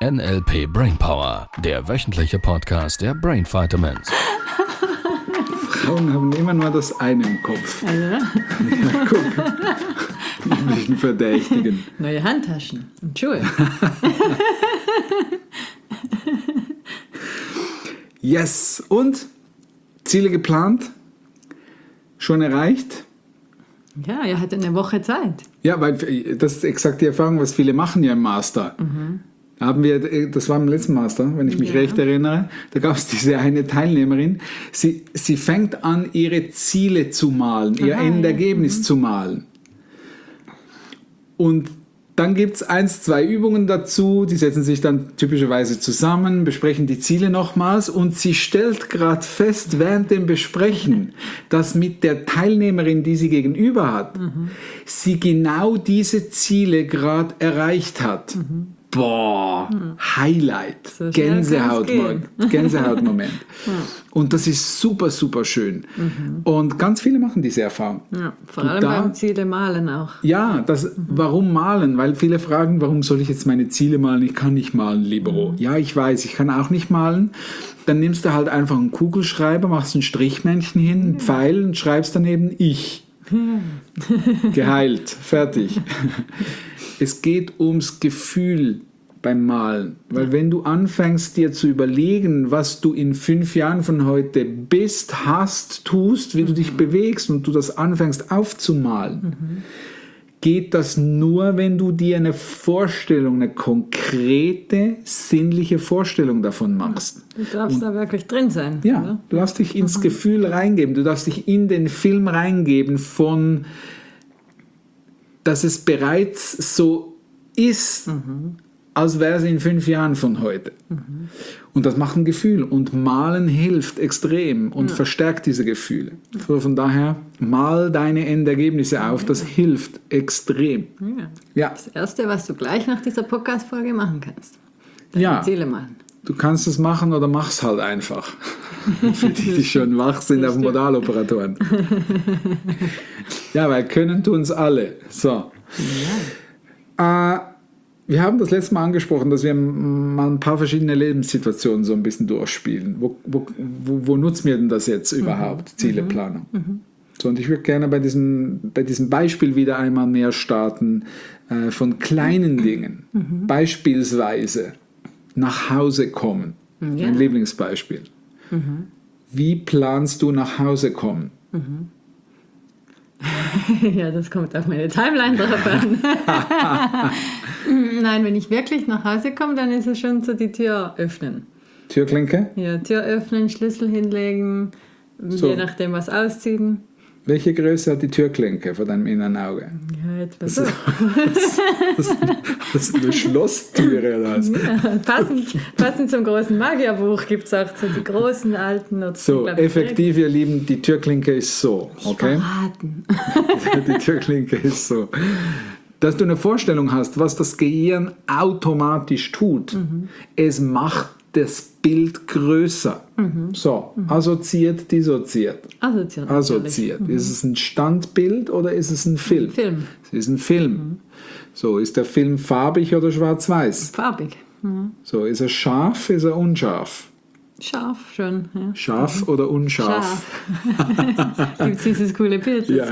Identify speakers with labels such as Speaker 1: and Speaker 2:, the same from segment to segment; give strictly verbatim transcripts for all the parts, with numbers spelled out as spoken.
Speaker 1: N L P Brainpower, der wöchentliche Podcast der Brain Vitamins.
Speaker 2: Frauen haben immer nur das eine im Kopf.
Speaker 3: Also,
Speaker 2: Ja, guck. Üblichen Verdächtigen.
Speaker 3: neue Handtaschen und Schuhe.
Speaker 2: Yes. Und? Ziele geplant? Schon erreicht?
Speaker 3: Ja, ihr hattet eine Woche Zeit.
Speaker 2: Ja, weil das ist exakt die Erfahrung, was viele machen ja im Master. Mhm. Da haben wir, das war im letzten Master, wenn ich mich ja. recht erinnere, da gab es diese eine Teilnehmerin, sie, sie fängt an, ihre Ziele zu malen, ihr Aha, Endergebnis ja. mhm. zu malen. Und dann gibt es eins, zwei Übungen dazu, die setzen sich dann typischerweise zusammen, besprechen die Ziele nochmals und sie stellt gerade fest während dem Besprechen, dass mit der Teilnehmerin, die sie gegenüber hat, mhm. sie genau diese Ziele gerade erreicht hat. Mhm. Boah, mhm. Highlight, so Gänsehaut, Gänsehautmoment. ja. Und das ist super, super schön. Mhm. Und ganz viele machen diese Erfahrung.
Speaker 3: Ja, vor allem da, beim Ziele malen auch.
Speaker 2: Ja, das, mhm. warum malen? Weil viele fragen, warum soll ich jetzt meine Ziele malen? Ich kann nicht malen, Libero. Mhm. Ja, ich weiß, ich kann auch nicht malen. Dann nimmst du halt einfach einen Kugelschreiber, machst ein Strichmännchen hin, einen mhm. Pfeil und schreibst daneben ich. Mhm. Geheilt, fertig. Es geht ums Gefühl beim Malen. Weil wenn du anfängst, dir zu überlegen, was du in fünf Jahren von heute bist, hast, tust, wie du dich bewegst und du das anfängst aufzumalen, mhm. geht das nur, wenn du dir eine Vorstellung, eine konkrete, sinnliche Vorstellung davon machst.
Speaker 3: Du darfst und, da wirklich drin sein.
Speaker 2: Ja,
Speaker 3: oder?
Speaker 2: Du darfst dich ins mhm. Gefühl reingeben. Du darfst dich in den Film reingeben von, dass es bereits so ist, mhm. als wäre es in fünf Jahren von heute. Mhm. Und das macht ein Gefühl. Und Malen hilft extrem und ja. verstärkt diese Gefühle. So, von daher, mal deine Endergebnisse auf. Das ja. hilft extrem.
Speaker 3: Ja.
Speaker 2: Ja.
Speaker 3: Das Erste, was du gleich nach dieser Podcast-Folge machen kannst. Deine
Speaker 2: ja.
Speaker 3: Ziele malen.
Speaker 2: Du kannst es machen oder mach's halt einfach. Für die, die schon wach sind auf Modaloperatoren. Ja, weil können tun es alle. So. Ja. Äh, wir haben das letzte Mal angesprochen, dass wir mal ein paar verschiedene Lebenssituationen so ein bisschen durchspielen. Wo, wo, wo, wo nutzen wir denn das jetzt überhaupt, mhm. Zieleplanung? Mhm. So, und ich würde gerne bei diesem, bei diesem Beispiel wieder einmal mehr starten äh, von kleinen Dingen. Mhm. Beispielsweise nach Hause kommen. Ja. Mein Lieblingsbeispiel. Mhm. Wie planst du nach Hause kommen?
Speaker 3: Mhm. Ja, das kommt auf meine Timeline drauf an. Nein, wenn ich wirklich nach Hause komme, dann ist es schon so die Tür öffnen.
Speaker 2: Türklinke?
Speaker 3: Ja, Tür öffnen, Schlüssel hinlegen, so. Je nachdem was ausziehen.
Speaker 2: Welche Größe hat die Türklinke vor deinem inneren Auge?
Speaker 3: Ja, etwa
Speaker 2: das
Speaker 3: so.
Speaker 2: Ist, das, das ist eine Schlosstüre oder was?
Speaker 3: Ja, passend, passend zum großen Magierbuch gibt es auch so die großen alten.
Speaker 2: So, glaub, effektiv, ihr Lieben, die Türklinke ist so. Okay?
Speaker 3: Verraten.
Speaker 2: Die Türklinke ist so. Dass du eine Vorstellung hast, was das Gehirn automatisch tut. Mhm. Es macht das Bild größer. Mhm. So, mhm. assoziiert, dissoziiert.
Speaker 3: Assoziiert.
Speaker 2: Assoziiert. Mhm. Ist es ein Standbild oder ist es ein Film?
Speaker 3: Film.
Speaker 2: Es ist ein Film. Mhm. So, ist der Film farbig oder schwarz-weiß?
Speaker 3: Farbig. Mhm.
Speaker 2: So, ist er scharf, ist er unscharf?
Speaker 3: Scharf schon. Ja.
Speaker 2: Scharf mhm. oder unscharf?
Speaker 3: Scharf. Gibt es dieses coole Bild dazu?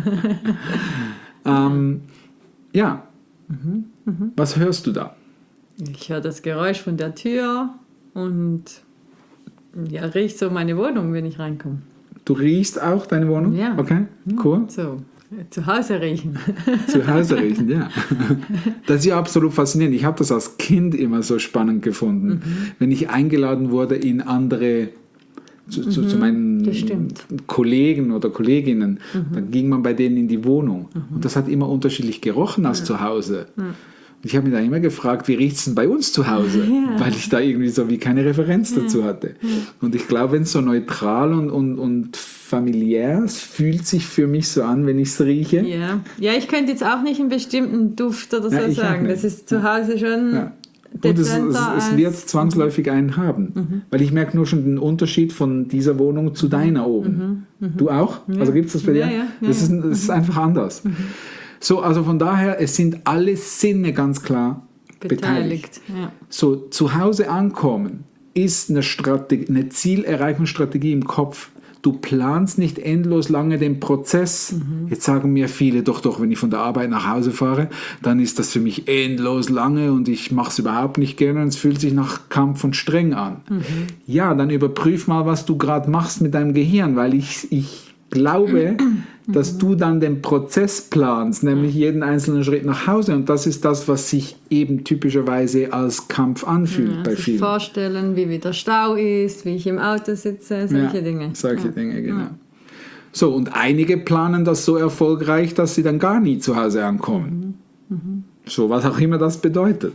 Speaker 2: Ja. ähm, ja. Mhm. Mhm. Was hörst du da?
Speaker 3: Ich höre das Geräusch von der Tür und ja, riecht so meine Wohnung, wenn ich reinkomme.
Speaker 2: Du riechst auch deine Wohnung?
Speaker 3: Ja.
Speaker 2: Okay, cool.
Speaker 3: So, zu Hause riechen.
Speaker 2: Zu Hause riechen, ja. Das ist ja absolut faszinierend. Ich habe das als Kind immer so spannend gefunden, mhm. wenn ich eingeladen wurde in andere, zu, zu, mhm, zu meinen Kollegen oder Kolleginnen, mhm. dann ging man bei denen in die Wohnung. Mhm. Und das hat immer unterschiedlich gerochen als ja. zu Hause. Ja. Ich habe mich da immer gefragt, wie riecht es denn bei uns zu Hause? Ja. Weil ich da irgendwie so wie keine Referenz ja. dazu hatte. Ja. Und ich glaube, wenn es so neutral und, und, und familiär ist, fühlt sich für mich so an, wenn ich es rieche.
Speaker 3: Ja. ja, ich könnte jetzt auch nicht einen bestimmten Duft oder so ja, sagen. Das ist zu Hause schon
Speaker 2: ja. Und es, es, es wird zwangsläufig einen haben. Mhm. Weil ich merke nur schon den Unterschied von dieser Wohnung zu deiner oben. Mhm. Mhm. Du auch? Ja. Also gibt es das bei dir?
Speaker 3: Ja, ja, ja,
Speaker 2: das, ist, das
Speaker 3: mhm.
Speaker 2: ist einfach anders. Mhm. So, also von daher, es sind alle Sinne ganz klar beteiligt.
Speaker 3: beteiligt. Ja.
Speaker 2: So, zu Hause ankommen ist eine, Strategie, eine Zielerreichungsstrategie im Kopf. Du planst nicht endlos lange den Prozess. Mhm. Jetzt sagen mir viele, doch, doch, wenn ich von der Arbeit nach Hause fahre, dann ist das für mich endlos lange und ich mache es überhaupt nicht gerne und es fühlt sich nach Kampf und Streng an. Mhm. Ja, dann überprüf mal, was du gerade machst mit deinem Gehirn, weil ich, ich glaube, dass du dann den Prozess planst, nämlich jeden einzelnen Schritt nach Hause. Und das ist das, was sich eben typischerweise als Kampf anfühlt
Speaker 3: ja,
Speaker 2: bei
Speaker 3: sich
Speaker 2: vielen.
Speaker 3: Vorstellen, wie wieder Stau ist, wie ich im Auto sitze, solche
Speaker 2: ja,
Speaker 3: Dinge.
Speaker 2: Solche
Speaker 3: ja.
Speaker 2: Dinge, genau.
Speaker 3: Ja.
Speaker 2: So, und einige planen das so erfolgreich, dass sie dann gar nie zu Hause ankommen. Mhm. Mhm. So, was auch immer das bedeutet.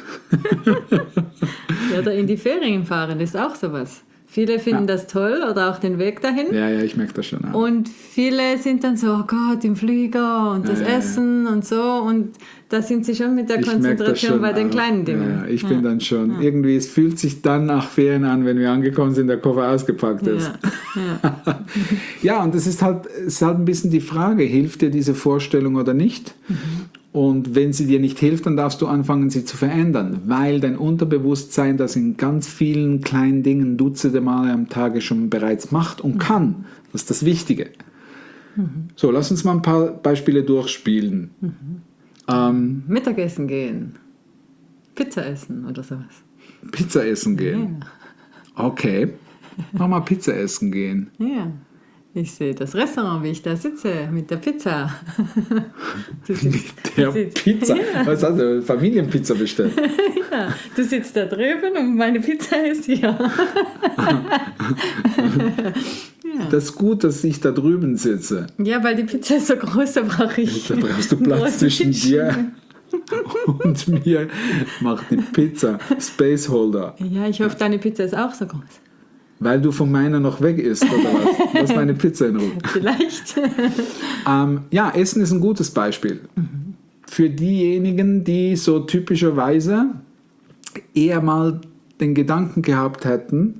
Speaker 3: Ja, oder in die Ferien fahren ist auch sowas. Viele finden ja. das toll oder auch den Weg dahin.
Speaker 2: Ja, ja, ich merke das schon. Auch.
Speaker 3: Und viele sind dann so, oh Gott, im Flieger und das ja, Essen ja. und so. Und da sind sie schon mit der
Speaker 2: ich
Speaker 3: Konzentration bei den
Speaker 2: auch.
Speaker 3: kleinen Dingen.
Speaker 2: Ja, ja, ich ja. bin dann schon, ja. irgendwie, es fühlt sich dann nach Ferien an, wenn wir angekommen sind, der Koffer ausgepackt ist.
Speaker 3: Ja, ja.
Speaker 2: ja und es ist, halt, es ist halt ein bisschen die Frage, hilft dir diese Vorstellung oder nicht? Mhm. Und wenn sie dir nicht hilft, dann darfst du anfangen, sie zu verändern, weil dein Unterbewusstsein das in ganz vielen kleinen Dingen dutzende Male am Tage schon bereits macht und kann. Das ist das Wichtige. Mhm. So, lass uns mal ein paar Beispiele durchspielen.
Speaker 3: Mhm.
Speaker 2: Ähm,
Speaker 3: Mittagessen gehen, Pizza essen oder sowas.
Speaker 2: Pizza essen gehen? Ja. Okay, mach mal Pizza essen gehen.
Speaker 3: Ja. Ich sehe das Restaurant, wie ich da sitze, mit der Pizza. Du sitzt,
Speaker 2: mit der
Speaker 3: sitzt,
Speaker 2: Pizza?
Speaker 3: Ja.
Speaker 2: Was hast du? Familienpizza bestellt?
Speaker 3: Ja, du sitzt da drüben und meine Pizza ist hier. Ja.
Speaker 2: Das ist gut, dass ich da drüben sitze.
Speaker 3: Ja, weil die Pizza ist so groß, da brauche ich.
Speaker 2: Da brauchst du Platz zwischen dir und mir. Mach die Pizza. Spaceholder.
Speaker 3: Ja, ich hoffe, deine Pizza ist auch so groß.
Speaker 2: Weil du von meiner noch weg isst, oder was? Lass meine Pizza in Ruhe.
Speaker 3: Vielleicht.
Speaker 2: ähm, ja, Essen ist ein gutes Beispiel. Mhm. Für diejenigen, die so typischerweise eher mal den Gedanken gehabt hätten,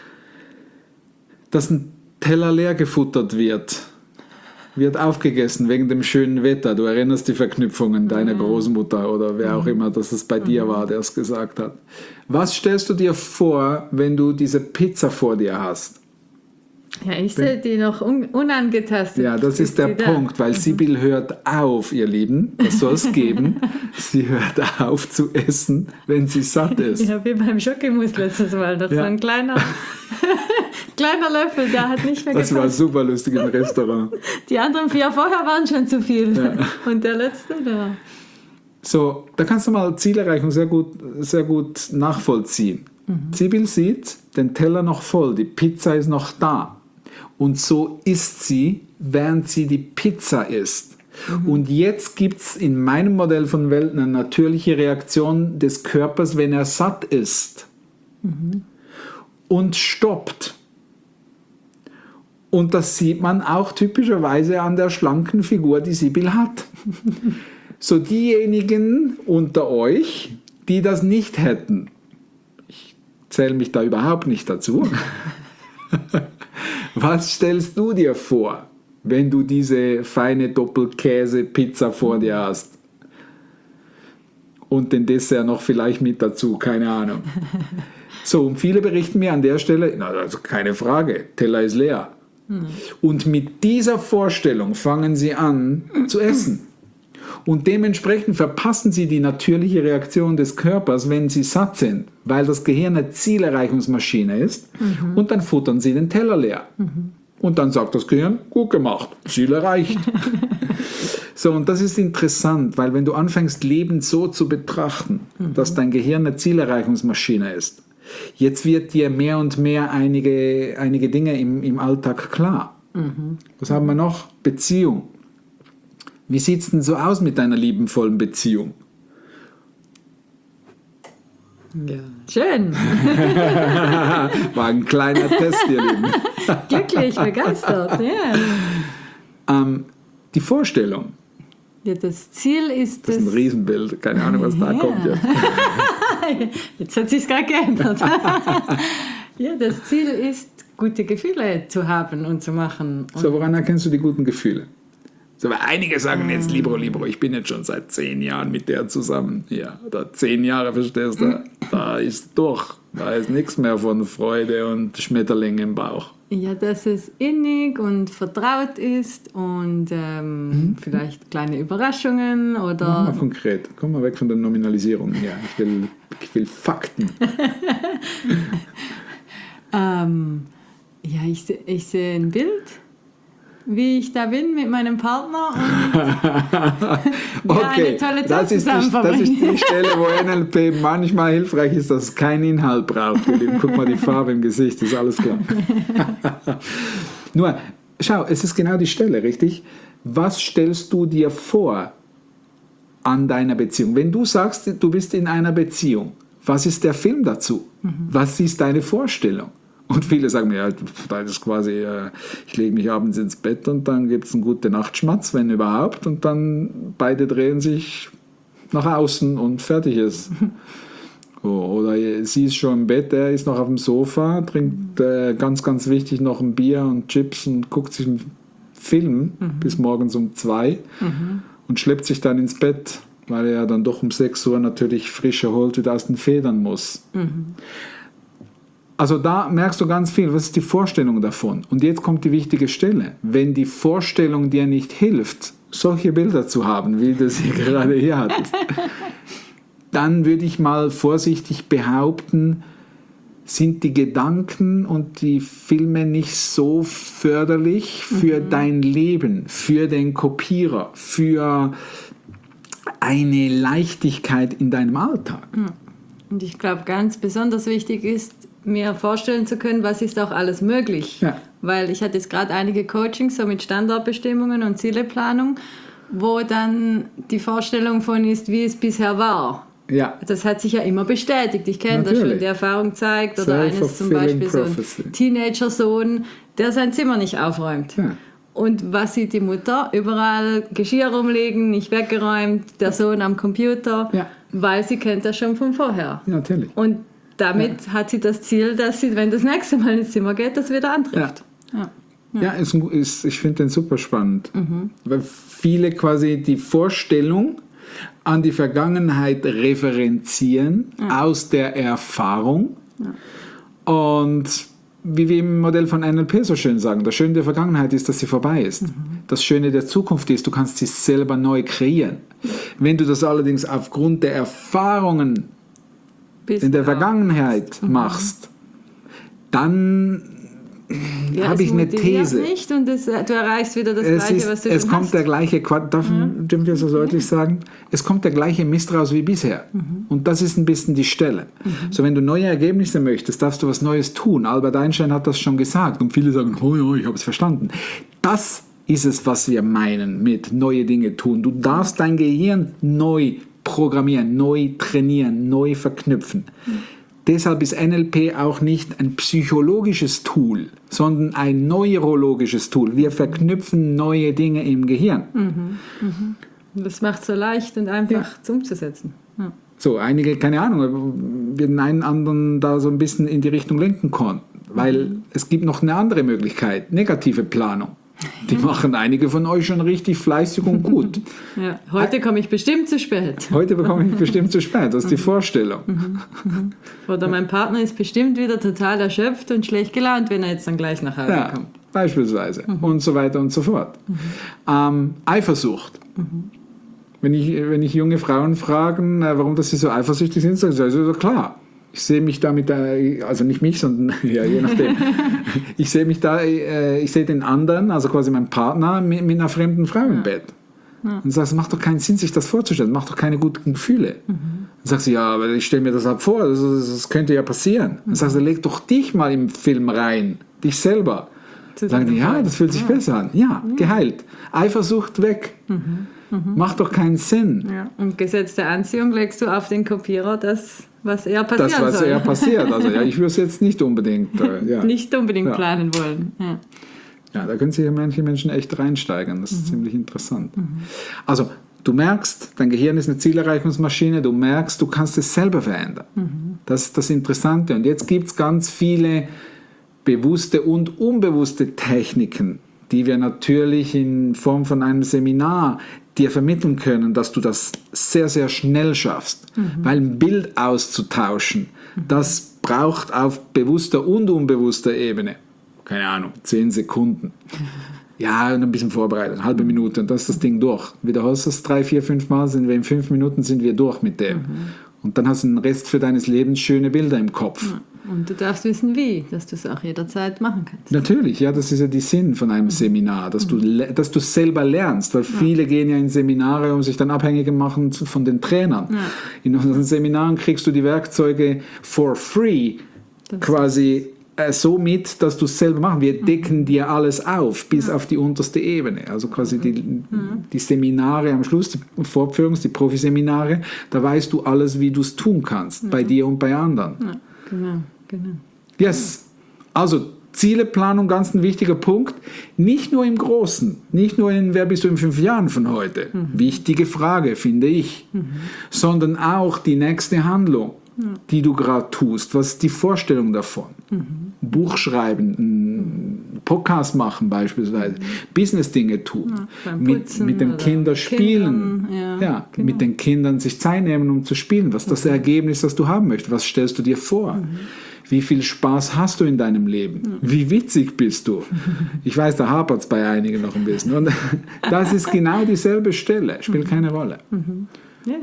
Speaker 2: dass ein Teller leer gefuttert wird, wird aufgegessen wegen dem schönen Wetter. Du erinnerst die Verknüpfungen deiner Großmutter oder wer auch immer, dass es bei dir war, der es gesagt hat. Was stellst du dir vor, wenn du diese Pizza vor dir hast?
Speaker 3: Ja, ich sehe die noch un- unangetastet.
Speaker 2: Ja, das ist der Punkt, weil Sibyl hört auf, ihr Lieben, das soll es geben. Sie hört auf zu essen, wenn sie satt ist.
Speaker 3: Ja, wie beim Schokimus letztes Mal. Das ja. so ein kleiner, kleiner Löffel, der hat nicht mehr
Speaker 2: Das
Speaker 3: gepasst.
Speaker 2: war super lustig im Restaurant.
Speaker 3: Die anderen vier vorher waren schon zu viel. Ja. Und der letzte da.
Speaker 2: So, da kannst du mal Zielerreichung sehr gut, sehr gut nachvollziehen. Mhm. Sibyl sieht den Teller noch voll, die Pizza ist noch da. Und so isst sie, während sie die Pizza isst. Mhm. Und jetzt gibt es in meinem Modell von Welt eine natürliche Reaktion des Körpers, wenn er satt ist. Mhm. Und stoppt. Und das sieht man auch typischerweise an der schlanken Figur, die Sibyl hat. So diejenigen unter euch, die das nicht hätten, ich zähle mich da überhaupt nicht dazu, was stellst du dir vor, wenn du diese feine Doppelkäse-Pizza vor dir hast? Und den Dessert noch vielleicht mit dazu, keine Ahnung. So, und viele berichten mir an der Stelle, na, also keine Frage, Teller ist leer. Mhm. Und mit dieser Vorstellung fangen sie an zu essen. Und dementsprechend verpassen sie die natürliche Reaktion des Körpers, wenn sie satt sind, weil das Gehirn eine Zielerreichungsmaschine ist. Mhm. Und dann futtern sie den Teller leer. Mhm. Und dann sagt das Gehirn, gut gemacht, Ziel erreicht. So, und das ist interessant, weil wenn du anfängst, Leben so zu betrachten, mhm. dass dein Gehirn eine Zielerreichungsmaschine ist, jetzt wird dir mehr und mehr einige, einige Dinge im, im Alltag klar. Mhm. Was haben wir noch? Beziehung. Wie sieht es denn so aus mit deiner liebenvollen Beziehung?
Speaker 3: Ja, schön.
Speaker 2: War ein kleiner Test, ihr Lieben.
Speaker 3: Glücklich, begeistert, ja.
Speaker 2: Ähm, die Vorstellung.
Speaker 3: Ja, das Ziel ist...
Speaker 2: Das ist ein
Speaker 3: das
Speaker 2: Riesenbild, keine Ahnung, was da
Speaker 3: ja.
Speaker 2: kommt jetzt.
Speaker 3: Jetzt hat sich gerade geändert. Ja, das Ziel ist, gute Gefühle zu haben und zu machen. Und
Speaker 2: so, woran erkennst du die guten Gefühle? So, weil einige sagen jetzt, Libero, Libero, ich bin jetzt schon seit zehn Jahren mit der zusammen. Ja, oder zehn Jahre, verstehst du? Da ist durch. Da ist nichts mehr von Freude und Schmetterling im Bauch.
Speaker 3: Ja, dass es innig und vertraut ist und ähm, mhm. vielleicht kleine Überraschungen oder...
Speaker 2: Mach mal konkret. Komm mal weg von der Nominalisierung. Ja, ich will, ich will Fakten.
Speaker 3: ähm, ja, ich, ich sehe ein Bild, wie ich da bin mit meinem Partner und
Speaker 2: okay,
Speaker 3: ja, eine tolle Zeit
Speaker 2: das ist, die, das ist die Stelle, wo N L P manchmal hilfreich ist, dass es keinen Inhalt braucht. Guck mal, die Farbe im Gesicht, ist alles klar. Nur, schau, es ist genau die Stelle, richtig? Was stellst du dir vor an deiner Beziehung? Wenn du sagst, du bist in einer Beziehung, was ist der Film dazu? Mhm. Was ist deine Vorstellung? Und viele sagen mir, ja, das ist quasi, äh, ich lege mich abends ins Bett und dann gibt es einen guten Nachtschmatz, wenn überhaupt, und dann beide drehen sich nach außen und fertig ist. Oh, oder sie ist schon im Bett, er ist noch auf dem Sofa, trinkt äh, ganz, ganz wichtig noch ein Bier und Chips und guckt sich einen Film mhm. bis morgens um zwei mhm. und schleppt sich dann ins Bett, weil er dann doch um sechs Uhr natürlich frisch erholt wieder aus den Federn muss. Mhm. Also da merkst du ganz viel, was ist die Vorstellung davon? Und jetzt kommt die wichtige Stelle. Wenn die Vorstellung dir nicht hilft, solche Bilder zu haben, wie du sie gerade hier hattest, dann würde ich mal vorsichtig behaupten, sind die Gedanken und die Filme nicht so förderlich für mhm. dein Leben, für den Kopierer, für eine Leichtigkeit in deinem Alltag.
Speaker 3: Und ich glaube, ganz besonders wichtig ist, mir vorstellen zu können, was ist auch alles möglich. Ja. Weil ich hatte jetzt gerade einige Coachings so mit Standortbestimmungen und Zieleplanung, wo dann die Vorstellung von ist, wie es bisher war.
Speaker 2: Ja.
Speaker 3: Das hat sich ja immer bestätigt. Ich kenne das schon, die Erfahrung zeigt. Oder eines zum Beispiel so ein Teenager-Sohn, der sein Zimmer nicht aufräumt. Ja. Und was sieht die Mutter? Überall Geschirr rumliegen, nicht weggeräumt, der Sohn am Computer, ja. weil sie kennt das schon von vorher.
Speaker 2: Ja, natürlich.
Speaker 3: Und damit ja. hat sie das Ziel, dass sie, wenn das nächste Mal ins Zimmer geht, das wieder antrifft.
Speaker 2: Ja, ja. ja. ja ist, ist, ich finde den super spannend. Mhm. Weil viele quasi die Vorstellung an die Vergangenheit referenzieren ja. aus der Erfahrung. Ja. Und wie wir im Modell von N L P so schön sagen, das Schöne der Vergangenheit ist, dass sie vorbei ist. Mhm. Das Schöne der Zukunft ist, du kannst sie selber neu kreieren. Wenn du das allerdings aufgrund der Erfahrungen in der Vergangenheit mhm. machst, dann ja, habe ich eine These.
Speaker 3: Nicht und das, du erreichst wieder das
Speaker 2: es
Speaker 3: Gleiche,
Speaker 2: ist,
Speaker 3: was du
Speaker 2: es
Speaker 3: schon
Speaker 2: kommt
Speaker 3: hast.
Speaker 2: Der gleiche, darf ja. dürfen wir so deutlich sagen? Es kommt der gleiche Mist raus wie bisher. Mhm. Und das ist ein bisschen die Stelle. Mhm. So, wenn du neue Ergebnisse möchtest, darfst du was Neues tun. Albert Einstein hat das schon gesagt und viele sagen, oh ja, ich habe es verstanden. Das ist es, was wir meinen mit neue Dinge tun. Du darfst dein Gehirn neu programmieren, neu trainieren, neu verknüpfen. Mhm. Deshalb ist N L P auch nicht ein psychologisches Tool, sondern ein neurologisches Tool. Wir verknüpfen neue Dinge im Gehirn.
Speaker 3: Mhm. Mhm. Das macht es so leicht und einfach ja. umzusetzen. Ja.
Speaker 2: So, einige, keine Ahnung, wir den einen anderen da so ein bisschen in die Richtung lenken konnten, weil mhm. es gibt noch eine andere Möglichkeit, negative Planung. Die machen einige von euch schon richtig fleißig und gut.
Speaker 3: Ja, heute komme ich bestimmt zu spät.
Speaker 2: Heute bekomme ich bestimmt zu spät, das ist die Vorstellung.
Speaker 3: Oder mein Partner ist bestimmt wieder total erschöpft und schlecht gelaunt, wenn er jetzt dann gleich nach Hause
Speaker 2: ja,
Speaker 3: kommt.
Speaker 2: Beispielsweise mhm. und so weiter und so fort. Mhm. Ähm, Eifersucht. Mhm. Wenn ich, wenn ich junge Frauen fragen, warum dass sie so eifersüchtig sind, sagen sie, also klar. Ich sehe mich da mit, der, also nicht mich, sondern ja, je nachdem. Ich sehe mich da, ich sehe den anderen, also quasi meinen Partner, mit, mit einer fremden Frau im Bett. Ja. Und sagst, es macht doch keinen Sinn, sich das vorzustellen, macht doch keine guten Gefühle. Mhm. Dann sagst du, ja, aber ich stelle mir das halt vor, das, das könnte ja passieren. Mhm. Dann sagst du, leg doch dich mal im Film rein, dich selber. Dann sagen die, ja, das fühlt sich ja. besser an. Ja, mhm. geheilt. Eifersucht weg. Mhm. Mhm. Macht doch keinen Sinn.
Speaker 3: Ja. Und Gesetz der Anziehung legst du auf den Kopierer, das was eher passieren
Speaker 2: das, was
Speaker 3: soll.
Speaker 2: eher passiert. Also ja, ich würde es jetzt nicht unbedingt, äh, ja.
Speaker 3: nicht unbedingt
Speaker 2: ja.
Speaker 3: planen wollen. Ja.
Speaker 2: ja, da können sich ja manche Menschen echt reinsteigern. Das ist mhm. ziemlich interessant. Mhm. Also du merkst, dein Gehirn ist eine Zielerreichungsmaschine. Du merkst, du kannst es selber verändern. Mhm. Das ist das Interessante. Und jetzt gibt es ganz viele bewusste und unbewusste Techniken, die wir natürlich in Form von einem Seminar dir vermitteln können, dass du das sehr, sehr schnell schaffst. Mhm. Weil ein Bild auszutauschen, mhm. das braucht auf bewusster und unbewusster Ebene, keine Ahnung, zehn Sekunden. Ja, und ein bisschen Vorbereitung, eine halbe Minute und dann ist das Ding durch. Wiederholst du das drei, vier, fünf Mal, sind wir in fünf Minuten sind wir durch mit dem. Mhm. Und dann hast du den Rest für deines Lebens schöne Bilder im Kopf.
Speaker 3: Ja. Und du darfst wissen, wie, dass du es auch jederzeit machen kannst.
Speaker 2: Natürlich, ja, das ist ja der Sinn von einem mhm. Seminar, dass du dass du selber lernst, weil ja. viele gehen ja in Seminare, um sich dann abhängig zu machen von den Trainern. Ja. In unseren Seminaren kriegst du die Werkzeuge for free, das quasi äh, so mit, dass du es selber machst. Wir mhm. decken dir alles auf, bis ja. auf die unterste Ebene. Also quasi die, mhm. die Seminare am Schluss, die Vorführungs-, die Profiseminare, da weißt du alles, wie du es tun kannst, ja. bei dir und bei anderen.
Speaker 3: Ja, genau. Genau.
Speaker 2: Yes, also Zieleplanung, ganz ein wichtiger Punkt. Nicht nur im Großen, nicht nur in wer bist du in fünf Jahren von heute, mhm. wichtige Frage, finde ich, mhm. sondern auch die nächste Handlung, ja. die du gerade tust. Was ist die Vorstellung davon? Mhm. Buch schreiben, einen Podcast machen beispielsweise, mhm. Business-Dinge tun, ja, mit, mit den Kindern spielen, ja, ja, genau. mit den Kindern sich Zeit nehmen, um zu spielen. Was ist das mhm. Ergebnis, das du haben möchtest? Was stellst du dir vor? Mhm. Wie viel Spaß hast du in deinem Leben? Mhm. Wie witzig bist du? Ich weiß, da hapert es bei einigen noch ein bisschen. Und das ist genau dieselbe Stelle, spielt keine Rolle.
Speaker 3: Mhm. Ja.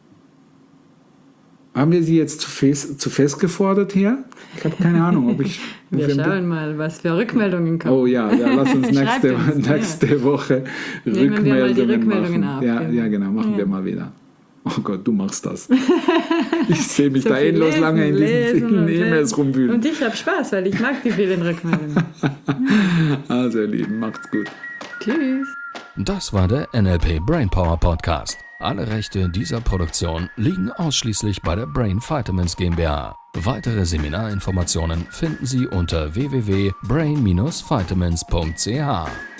Speaker 2: Haben wir sie jetzt zu fest, zu fest gefordert hier? Ich habe keine Ahnung, ob ich...
Speaker 3: Wir schauen mal, was für Rückmeldungen kommen.
Speaker 2: Oh ja, ja lass uns nächste, uns, nächste ja. Woche
Speaker 3: Nehmen
Speaker 2: Rückmeldungen,
Speaker 3: wir mal die Rückmeldungen
Speaker 2: machen.
Speaker 3: Auf,
Speaker 2: ja,
Speaker 3: genau.
Speaker 2: ja, genau, machen ja. wir mal wieder. Oh Gott, du machst das. Ich sehe mich
Speaker 3: so
Speaker 2: da endlos
Speaker 3: lesen,
Speaker 2: lange in diesen vielen E-Mails rumwühlen.
Speaker 3: Und ich habe Spaß, weil ich mag die vielen Rückmeldungen.
Speaker 2: Also ihr Lieben, macht's gut.
Speaker 3: Tschüss.
Speaker 1: Das war der N L P Brainpower Podcast. Alle Rechte dieser Produktion liegen ausschließlich bei der Brain Vitamins GmbH. Weitere Seminarinformationen finden Sie unter w w w punkt brain dash vitamins punkt c h.